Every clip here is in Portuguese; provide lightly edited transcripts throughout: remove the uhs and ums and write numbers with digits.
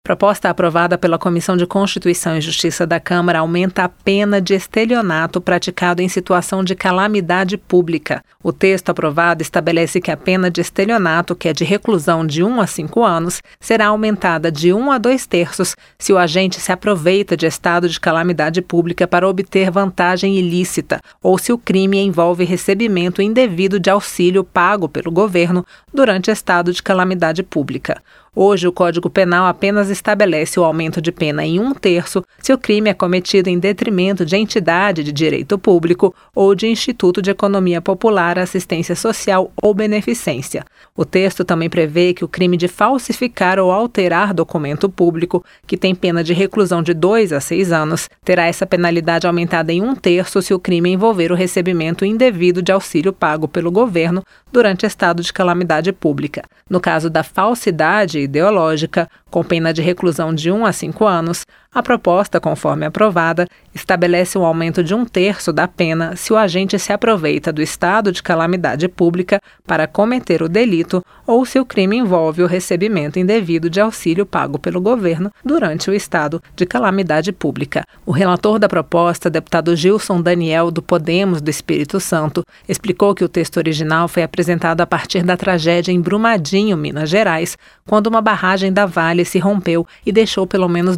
Proposta aprovada pela Comissão de Constituição e Justiça da Câmara aumenta a pena de estelionato praticado em situação de calamidade pública. O texto aprovado estabelece que a pena de estelionato, que é de reclusão de 1 a 5 anos, será aumentada de 1 a 2/3 se o agente se aproveita de estado de calamidade pública para obter vantagem ilícita ou se o crime envolve recebimento indevido de auxílio pago pelo governo durante estado de calamidade pública. Hoje, o Código Penal apenas estabelece o aumento de pena em 1/3 se o crime é cometido em detrimento de entidade de direito público ou de instituto de economia popular, assistência social ou beneficência. O texto também prevê que o crime de falsificar ou alterar documento público, que tem pena de reclusão de 2 a 6 anos, terá essa penalidade aumentada em 1/3 se o crime envolver o recebimento indevido de auxílio pago pelo governo durante estado de calamidade pública. No caso da falsidade ideológica, com pena de reclusão de 1 a 5 anos, a proposta, conforme aprovada, estabelece um aumento de 1/3 da pena se o agente se aproveita do estado de calamidade pública para cometer o delito ou se o crime envolve o recebimento indevido de auxílio pago pelo governo durante o estado de calamidade pública. O relator da proposta, deputado Gilson Daniel, do Podemos do Espírito Santo, explicou que o texto original foi apresentado a partir da tragédia em Brumadinho, Minas Gerais, quando uma barragem da Vale se rompeu e deixou pelo menos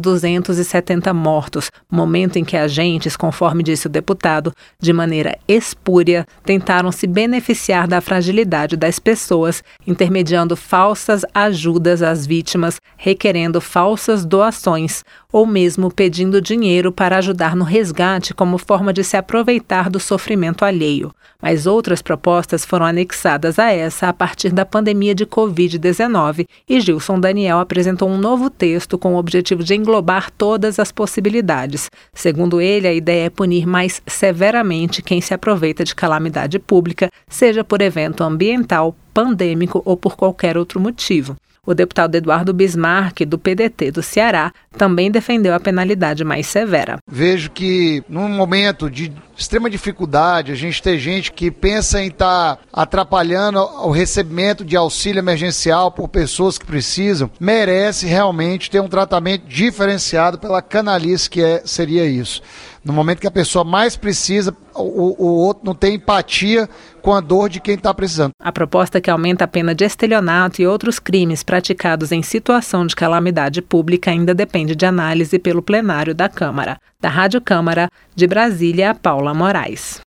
270 mortos, momento em que agentes, conforme disse o deputado, de maneira espúria, tentaram se beneficiar da fragilidade das pessoas, intermediando falsas ajudas às vítimas, requerendo falsas doações ou mesmo pedindo dinheiro para ajudar no resgate como forma de se aproveitar do sofrimento alheio. Mas outras propostas foram anexadas a essa a partir da pandemia de Covid-19 e Gilson Daniel apresentou um novo texto com o objetivo de englobar todas as possibilidades. Segundo ele, a ideia é punir mais severamente quem se aproveita de calamidade pública, seja por evento ambiental, pandêmico ou por qualquer outro motivo. O deputado Eduardo Bismarck, do PDT do Ceará, também defendeu a penalidade mais severa. Vejo que num momento de extrema dificuldade, a gente tem gente que pensa em estar atrapalhando o recebimento de auxílio emergencial por pessoas que precisam, merece realmente ter um tratamento diferenciado pela canalice que seria isso. No momento que a pessoa mais precisa, o outro não tem empatia com a dor de quem está precisando. A proposta que aumenta a pena de estelionato e outros crimes praticados em situação de calamidade pública ainda depende de análise pelo plenário da Câmara. Da Rádio Câmara, de Brasília, Paula Moraes.